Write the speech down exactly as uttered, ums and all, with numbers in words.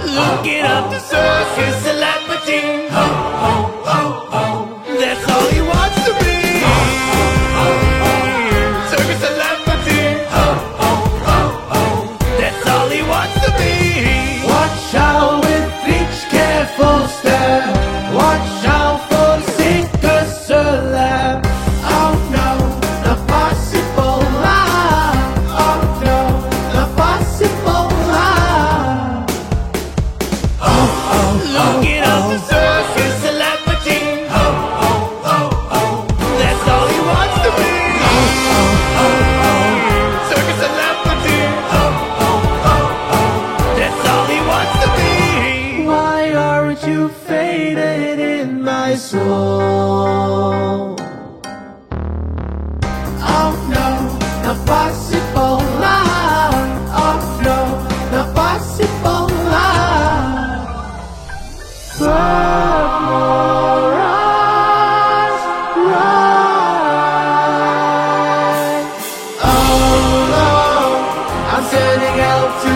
Looking up the circus celebrity. Ho, ho, ho, ho. That's all he wants to be. Ho, ho, ho, ho. Circus celebrity. Ho, ho, ho, ho. That's all he wants to be. Watch out with each careful step. Watch out for the circus celeb. Oh no, the possible lie. Oh no, the possible lie. Looking up the circus celebrity. Ho, ho, ho, ho. That's all he wants to be. Ho, ho, ho, ho. Circus celebrity. Ho, ho, ho, ho. That's all he wants to be. Why aren't you faded in my soul? Oh no, the possible lie. Oh no, the possible lie. But more eyes, right. Oh no, I'm turning out to